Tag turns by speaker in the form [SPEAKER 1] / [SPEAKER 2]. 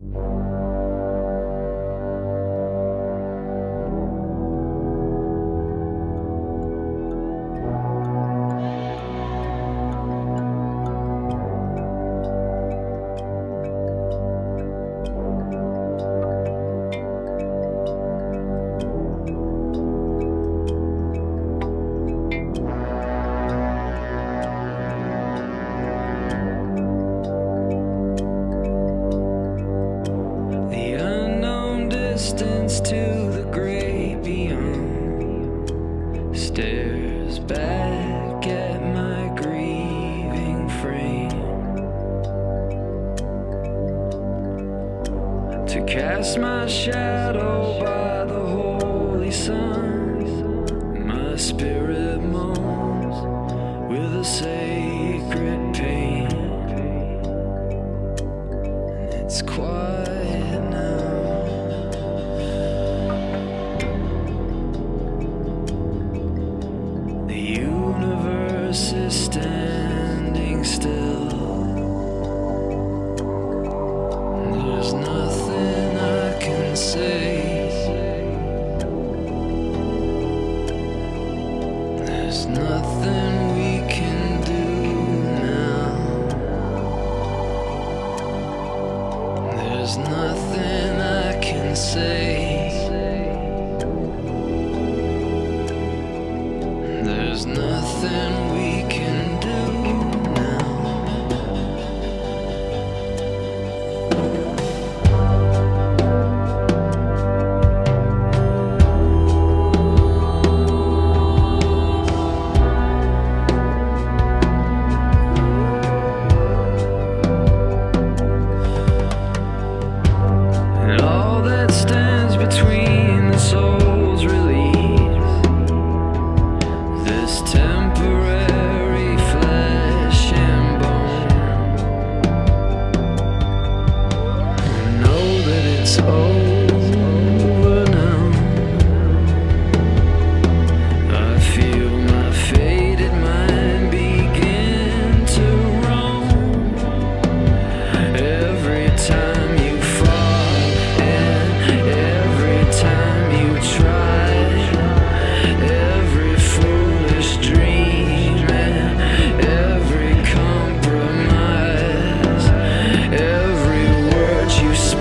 [SPEAKER 1] Distance to the great beyond stares back at my grieving frame to cast my shadow by the holy sun. My spirit moans with a sacred pain, and it's quiet now. Universe is standing still. There's nothing I can say. There's nothing we can do now. There's nothing I can say. There's nothing we can do now. And all that stands between the soul's release, this temporary flesh and bone. I know that it's over now. I feel my faded mind begin to roam. Every time you fall and every time you try, every foolish dream and every compromise, every word you speak